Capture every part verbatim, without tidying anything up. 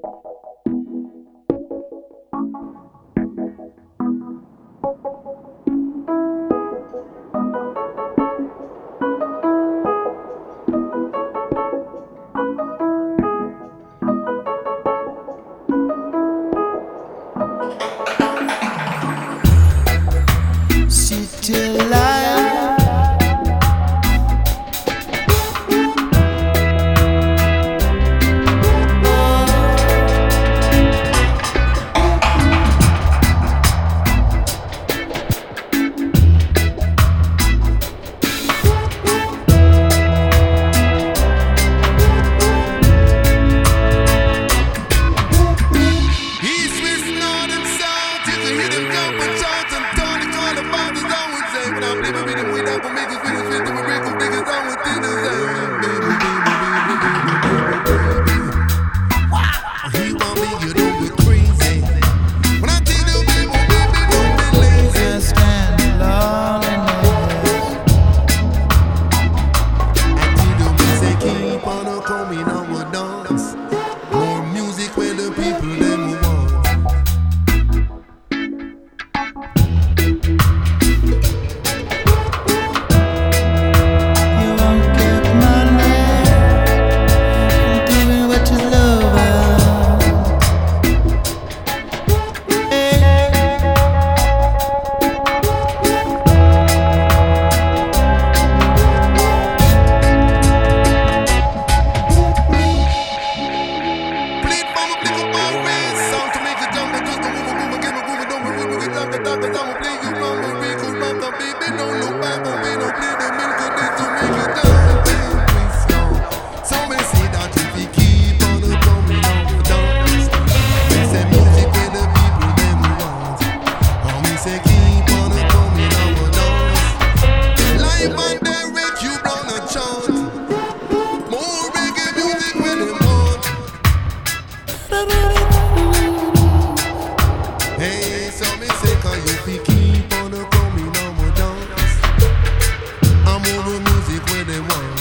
City life. East, west, north, and south. You can hear them jump and shout and turn the corner about the down and say, when I'm living with them, we not gonna make us finish with them, we break up niggas down with dinners. Baby, baby, baby, baby, baby, baby. He want me, you don't go crazy. When I tell you, baby, baby, don't be lazy. Can't stand the loneliness. I tell you, me say, keep on a coming on a dance. More music where the people them want. You won't get money from doing what you love. Play it for me, play it for me. Sound to make it jump and twist the move, move again, move it, don't move it, move it, talk it, talk it. I'ma play you from a real good rock, baby. Don't look back on me, don't play the milk of this to make it jump. Twist, yo. So me say that if we keep on the coming on the dance, me say music where the people them want. Oh, me say keep on the coming on the dance. Live and direct, you brown a chant. More reggae music where them want. Hey, so me say, can you fi keep on the coming on my dance? I'm over music where they want.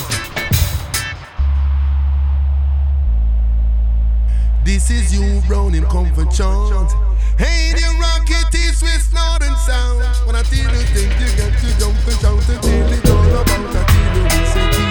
This is you, Brown in comfort chant. Hey, the rocket is Swiss northern sound. When I tell you things, you get to jump and shout until it's all about. I tell you, we say keep